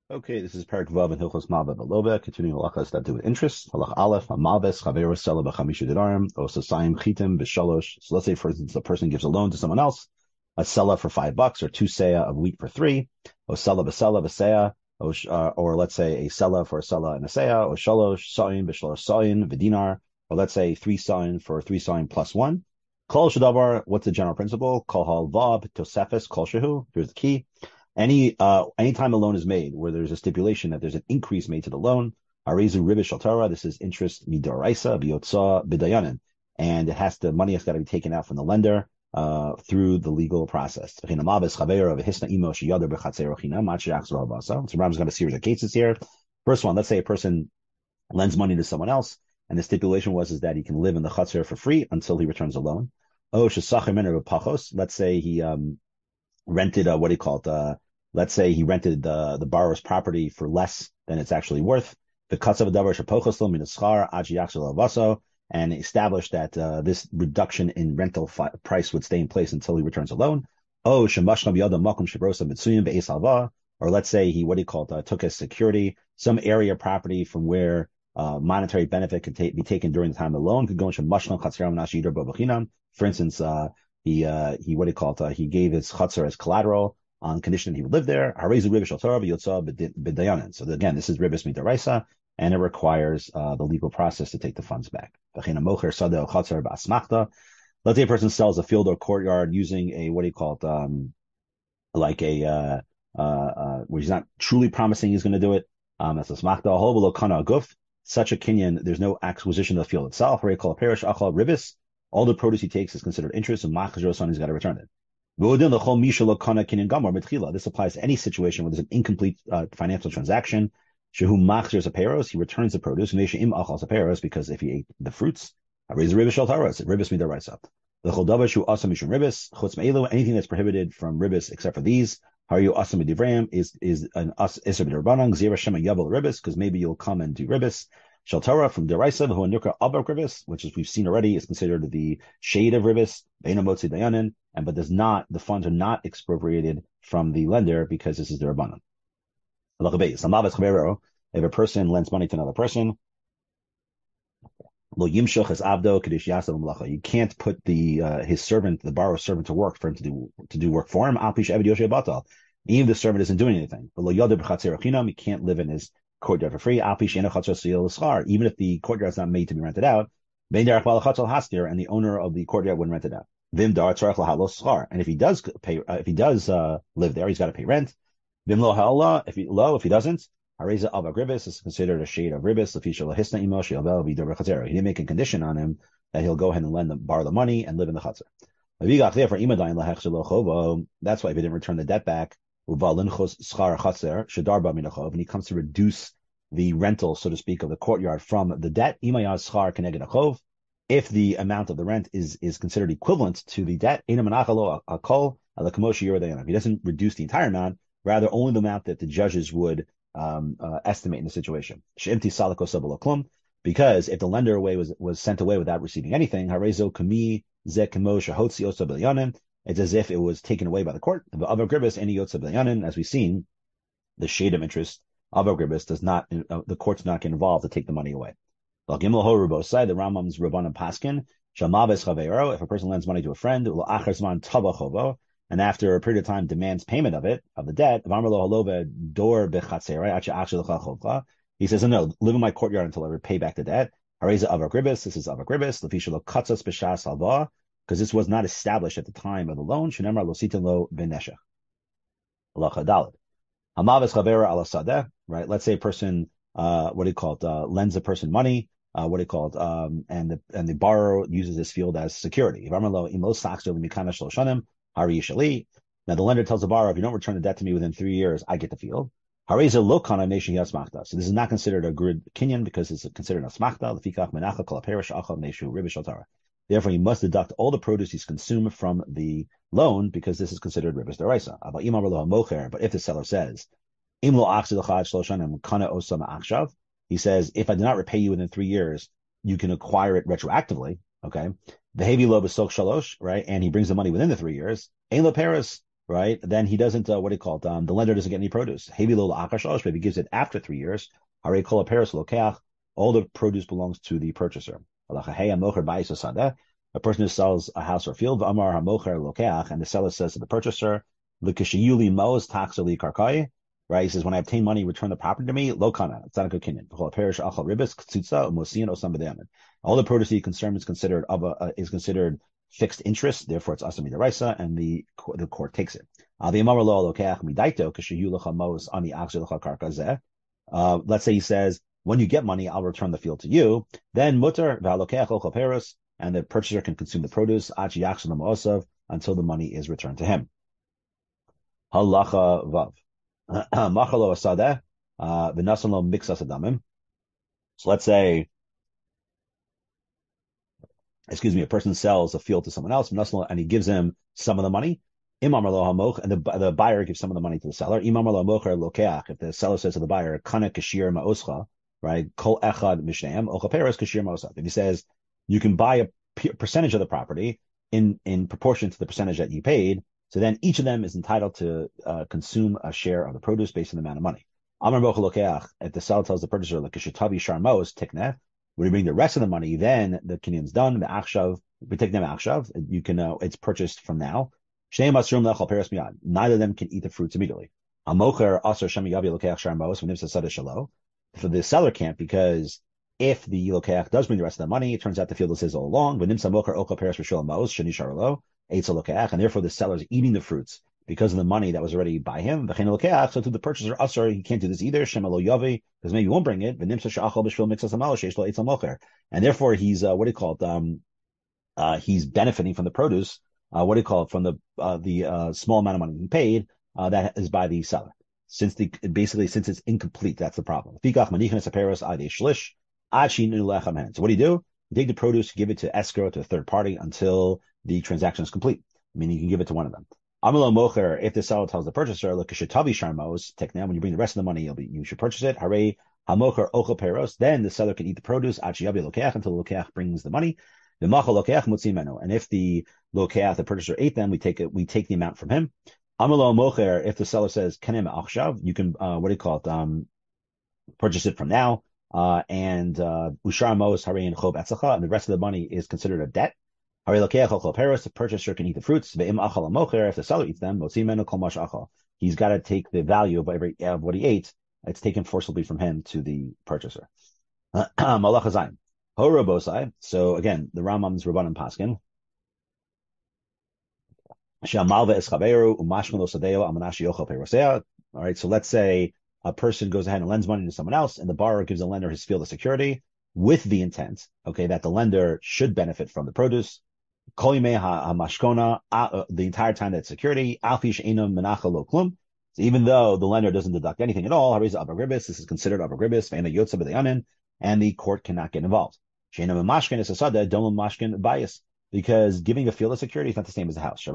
Okay, this is Parak Vav and Hilchos Malva Beloba, continuing halachas that do with interest. Halach Aleph, Malves, Chaveros, Sela B'chamisha Didarim, Osasayim, Chitim, B'shalosh. So let's say, for instance, a person gives a loan to someone else, a Sela for $5, or 2 seah of wheat for 3, or Sela B'seah, or let's say a Sela for a Sela and a seah, or Shalosh, Sayin, B'shalosh Sayin, V'dinar, or let's say 3 Sayin for 3 Sayin plus 1. Kol Shadavar, what's the general principle? Kol Hal Vav, Tosefes, Kol Shehu. Here's the key. Anytime a loan is made where there's a stipulation that there's an increase made to the loan, Arezu Ribish Shaltara, this is interest midoraisa biyotza bidayanin, and money has got to be taken out from the lender through the legal process. So Ram's got a series of cases here. First one, let's say a person lends money to someone else, and the stipulation is that he can live in the chutzner for free until he returns the loan. Oh, let's say he rented what do you call it? Let's say he rented the borrower's property for less than it's actually worth. The cuts of a davar shepochoslo minaschar aji and established that this reduction in rental price would stay in place until he returns a loan. Oh, shemashna biyada makom shebrosa mitsuyim be'es halva, or let's say he took as security some area property from where monetary benefit could be taken during the time of the loan. Could go into mashna chatzram nashi yider b'bachinam. For instance, he he gave his chutzner as collateral on condition that he would live there. So again, this is ribis midaraisa, and it requires the legal process to take the funds back. Let's say a person sells a field or courtyard using a where he's not truly promising he's going to do it. That's a smachta. Such a kinyan, there's no acquisition of the field itself. Ribis. All the produce he takes is considered interest, and machazor he's got to return it. This applies to any situation where there's an incomplete financial transaction. Shehu machzir aperos, he returns the produce. Because if he ate the fruits, anything that's prohibited from ribis except for these, is an ribis, because maybe you'll come and do ribis. Shaltara from Deraisa, who Nukra Abak Ribis, which as we've seen already is considered the shade of Ribis, Motzi Dayanin, but the funds are not expropriated from the lender because this is the Rabbanon. If a person lends money to another person, you can't put his servant, the borrower's servant, to work for him to do work for him. Even the servant isn't doing anything. He can't live in his courtyard for free, even if the courtyard is not made to be rented out, and the owner of the courtyard wouldn't rent it out. And if he does live there, he's got to pay rent. If he doesn't, Hareza Avak Ribis is considered a shade of Ribis. He didn't make a condition on him that he'll go ahead and borrow the money and live in the chutzner. That's why if he didn't return the debt back, and he comes to reduce the rental, so to speak, of the courtyard from the debt, if the amount of the rent is considered equivalent to the debt, he doesn't reduce the entire amount, rather only the amount that the judges would estimate in the situation. Because if the lender was sent away without receiving anything, it's as if it was taken away by the court. As we've seen, the shade of interest of Agribis does not, the court's not get involved to take the money away. The Rambam's Rabbanan Paskin, if a person lends money to a friend, and after a period of time demands payment of the debt, he says, no, live in my courtyard until I repay back the debt. This is Avagribis, because this was not established at the time of the loan. Right? Let's say a person, lends a person money, and the borrower uses this field as security. Now the lender tells the borrower, if you don't return the debt to me within 3 years, I get the field. So this is not considered a good kinyan because it's considered a smachta. Therefore, he must deduct all the produce he's consumed from the loan because this is considered ribis deraisa. But if the seller says, he says, if I do not repay you within 3 years, you can acquire it retroactively. Okay. The heavy lobe is sok shalosh, right? And he brings the money within the 3 years. Ein lo paris. right? Then he doesn't, what do you call it? The lender doesn't get any produce. But if he gives it after 3 years, all the produce belongs to the purchaser. A person who sells a house or field, and the seller says to the purchaser, right? He says, when I obtain money, return the property to me. Lo kana. It's not a good kinyan. All the produce he concerns is considered fixed interest. Therefore, it's asami deraisa, and the court takes it. Let's say he says, when you get money, I'll return the field to you. Then mutar and the purchaser can consume the produce until the money is returned to him. Halacha vav. So let's say, a person sells a field to someone else, and he gives him some of the money. And the buyer gives some of the money to the seller. If the seller says to the buyer, right? If he says, you can buy a percentage of the property in proportion to the percentage that you paid, so then each of them is entitled to consume a share of the produce based on the amount of money. If the seller tells the purchaser, when you bring the rest of the money, then the kinyan's done. You can, it's purchased from now. Neither of them can eat the fruits immediately. For the seller can't, because if the lokeach does bring the rest of the money, it turns out the field is his all along. And therefore the seller is eating the fruits because of the money that was already by him. So to the purchaser, he can't do this either, because maybe he won't bring it. And therefore he's he's benefiting from the produce. From the small amount of money he paid that is by the seller. Since it's incomplete, that's the problem. So what do you do? You take the produce, give it to escrow, to a third party, until the transaction is complete. Meaning you can give it to one of them. If the seller tells the purchaser, look, when you bring the rest of the money, you should purchase it. Then the seller can eat the produce until the lokeach brings the money. And if the lokeach, the purchaser, ate them, we take the amount from him. If the seller says, you can, purchase it from now, and the rest of the money is considered a debt. The purchaser can eat the fruits. If the seller eats them, he's got to take the value of what he ate. It's taken forcibly from him to the purchaser. So again, the Rambam's Rabbanan Paskin. All right, so let's say a person goes ahead and lends money to someone else, and the borrower gives the lender his field of security with the intent, that the lender should benefit from the produce. The entire time that security, so even though the lender doesn't deduct anything at all, this is considered abribis, and the court cannot get involved. Because giving a field of security is not the same as a house.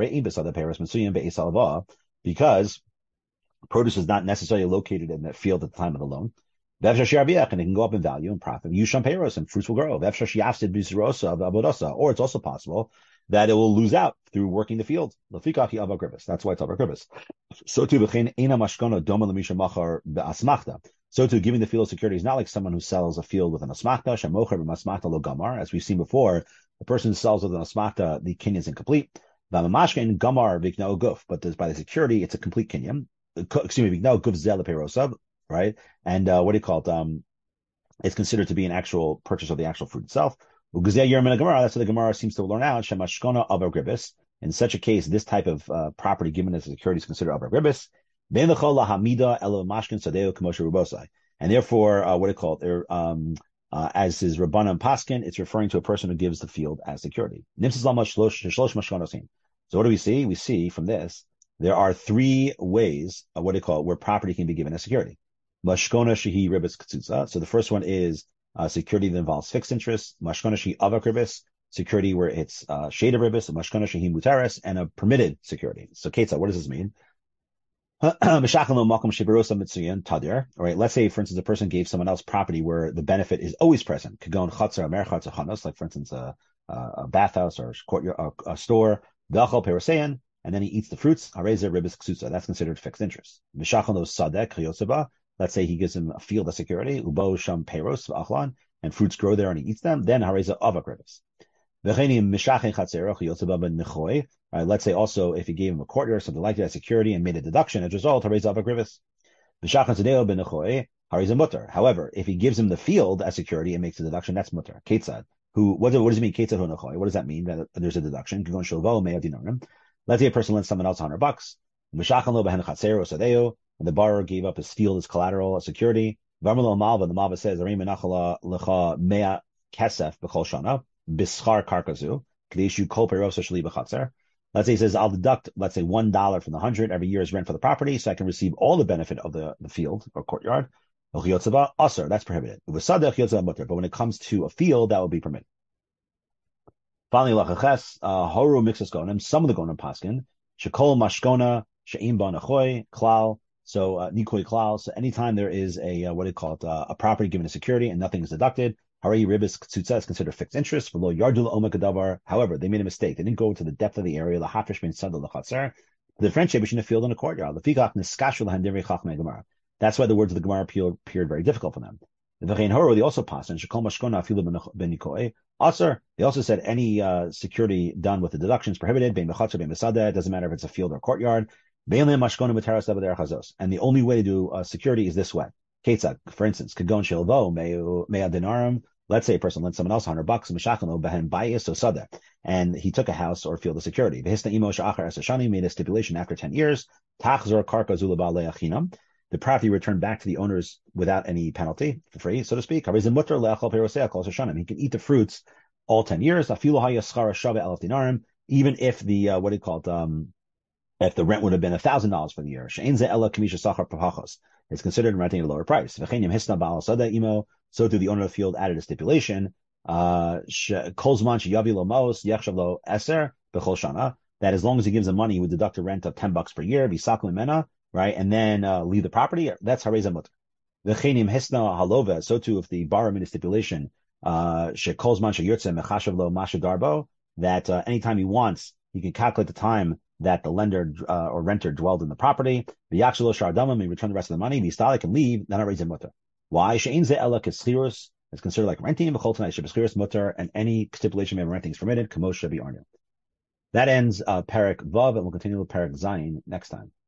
Because produce is not necessarily located in that field at the time of the loan. And it can go up in value and profit. And fruits will grow. Or it's also possible that it will lose out through working the field. That's why it's abribis. So too, giving the field of security is not like someone who sells a field with an asmachta, as we've seen before. The person who sells with an asmachta, the kinyan is incomplete. But by the security, it's a complete kinyan. Right? And it's considered to be an actual purchase of the actual fruit itself. That's what the Gemara seems to learn out. In such a case, this type of property given as security is considered abribis. And therefore, as is Rabbanan Paskin, it's referring to a person who gives the field as security. So what do we see? We see from this, there are three ways, where property can be given as security. So the first one is security that involves fixed interest. Security where it's shade of ribis, and a permitted security. So Ketzah, what does this mean? All right, let's say, for instance, a person gave someone else property where the benefit is always present. Like, for instance, a bathhouse or a store. and then he eats the fruits, hareza ribis ksutza. That's considered fixed interest. V'shachalo sadek chiyotziba. Let's say he gives him a field of security, ubo sham peros v'achlan, and fruits grow there and he eats them. Then hareza avak ribis. Right, let's say also if he gave him a courtyard or something like that, security, and made a deduction as a result, hareza avak ribis. However, if he gives him the field as security and makes a deduction, that's mutter. Ketzad. What does it mean? Ketzad hu nechoi. What does that mean? That there's a deduction. Let's say a person lends someone else $100. And the borrower gave up his field as collateral, as security. The Malva says, let's say he says, I'll deduct, let's say $1 from the 100 every year as rent for the property, so I can receive all the benefit of the field or courtyard. That's prohibited. But when it comes to a field, that will be permitted. Finally, horu mixes gonim. Some of the gonim paskin shekol mashkona she'im ba nachoy klal. So nikoi klal. So anytime there is a a property given a security and nothing is deducted, Hari ribis ksutza is considered fixed interest. Below yardul omek adavar. However, they made a mistake. They didn't go to the depth of the area. The hafish bin sadal lechatzer. The differentiate between a field and a courtyard. The fikach niskashu lahandiri chachmei gemara. That's why the words of the Gemara appeared very difficult for them. The V'chein Horo, they also passed, and Shekol Mashkona Afilu Ben Nikoi. Aser, they also said any security done with the deductions prohibited, Ben Mechatzer, Ben Mesada, it doesn't matter if it's a field or courtyard. Ben Mashkona B'teras Levader Chazos. And the only way to do security is this way. Ketzak, for instance, Kagon Shilvo, Mea Dinarum. Let's say a person lent someone else $100, Meshachano Behen Bayis or Sada, and he took a house or field of security. V'hisna Imo Sha'achar Esashani made a stipulation after 10 years. Tachzor Karka Zulaba Leachinam. The property returned back to the owners without any penalty, for free, so to speak. He can eat the fruits all 10 years. Even if the if the rent would have been $1,000 for the year. It's considered renting at a lower price. So too, the owner of the field added a stipulation that as long as he gives him money, he would deduct a rent of $10 per year, right, and then leave the property. That's hareza mutter. V'chenim hisna halova. So too, if the borrower made a stipulation, that anytime he wants, he can calculate the time that the lender or renter dwelled in the property. V'yachshelo shardamim, he returned the rest of the money. V'istalik can leave. Then hareza mutter. Why? She'ein ze ela k'schirus. It's considered like renting. V'chol tanai she'b'schirus mutter, and any stipulation made of renting is permitted. Kamosh shebi arnu. That ends Perek Vav, and we'll continue with Perek Zayin next time.